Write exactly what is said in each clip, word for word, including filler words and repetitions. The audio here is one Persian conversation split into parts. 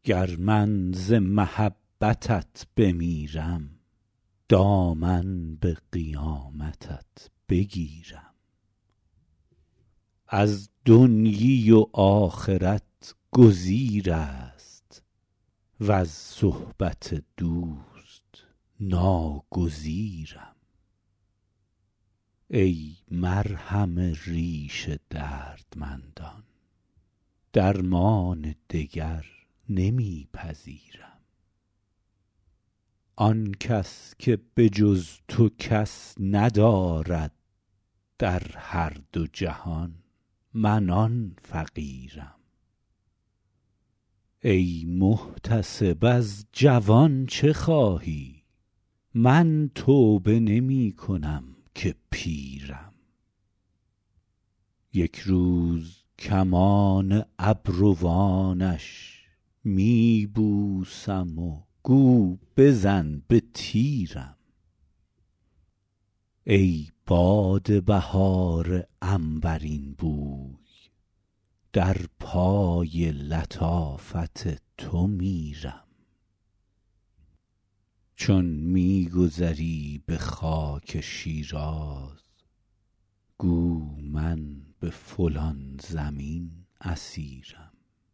گر من ز محبتت بمیرم دامن به قیامتت بگیرم. از دنیی و آخرت گزیر است وز صحبت دوست ناگزیرم. ای مرهم ریش دردمندان درمان دگر نمی پذیرم. آن کس که به جز تو کس ندارد در هر دو جهان من آن فقیرم. ای محتسب از جوان چه خواهی من توبه نمی کنم که پیرم. یک روز کمان ابروانش می بوسم و گو بزن به تیرم. ای باد بهار عنبرین بوی در پای لطافت تو میرم. چون می گذری به خاک شیراز گو من به فلان زمین اسیرم.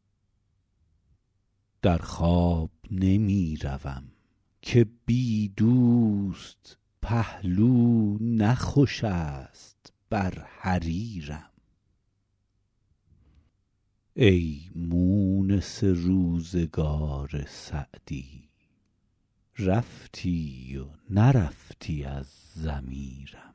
در خواب نمی روم که بی دوست پهلو نه خوش است بر حریرم. ای مونس روزگار سعدی رفتی و نرفتی از ضمیرم.